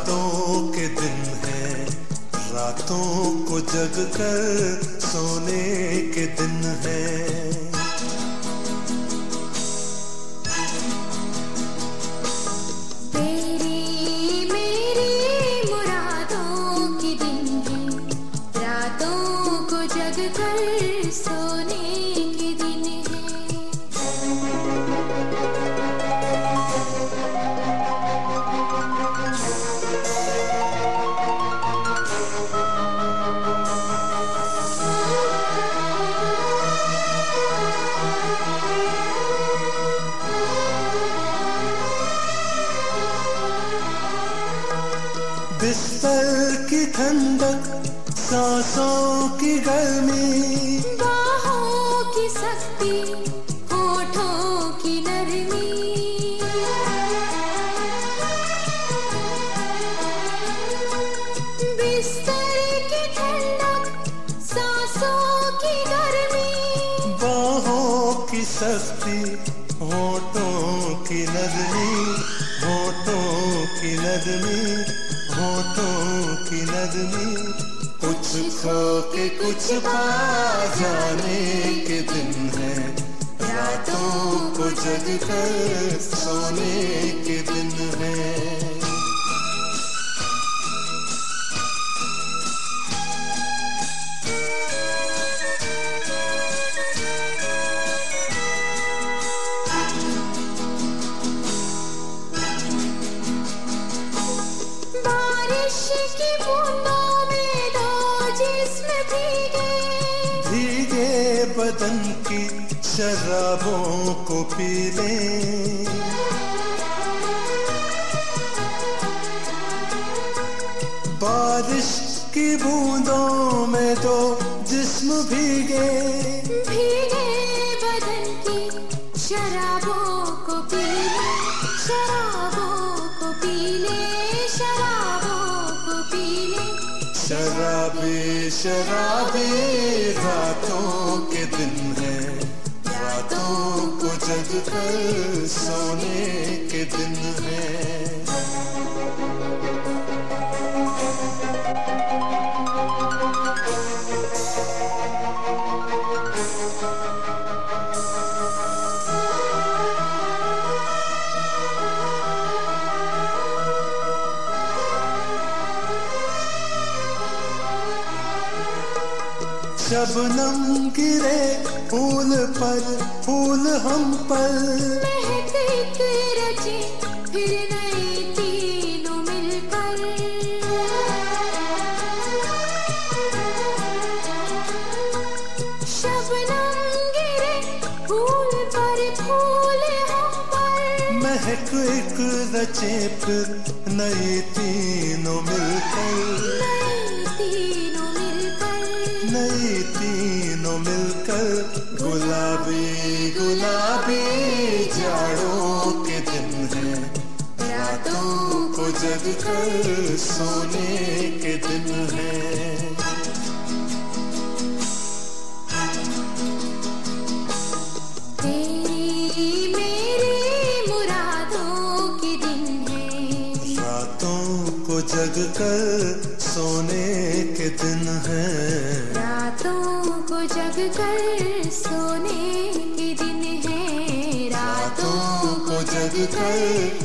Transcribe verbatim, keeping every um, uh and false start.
रातों के दिन है, रातों को जग कर सोने के दिन है। तेरी मेरी मुरादों के दिन है, रातों को जग कर सोने के दिन है। बिस्तर की ठंडक, सांसों की गर्मी, बाहों की सख्ती, होठों की नरमी, बिस्तर की ठंडक, सांसों की गर्मी, बाहों की सख्ती, होठों की नरमी, होठों की नरमी, होठों की नरमी। कुछ खो के कुछ पा जाने के दिन है, रातों को जग कर सोने के दिन है। बारिश की बूंदों में दो जिस्म भीगे, भीगे बदन की शराबों को पी लें। बारिश की बूंदों में दो जिस्म भीगे, भीगे बदन की शराबों को पी ले, शराबों को पी ले, शराबों को पी ले। शराबी शराबी रातों के दिन है, रातों को जग कर सोने के दिन है। शबनम गिरे फूल पर, फूल हम पर, महक एक रचे फिर नए तीनों मिलकर। शबनम गिरे फूल पर, फूल हम पर, महक एक रचे फिर नई तीनों मिलकर, नए तीनों मिलकर, नई तीनों मिलकर। गुलाबी गुलाबी जाड़ों के दिन है, रातों को जग कर सोने के दिन है। तेरी मेरी मुरादों के दिन है, रातों को जग कर सोने के दिन है। रातों को जग कर सोने के दिन है, रातों को जग कर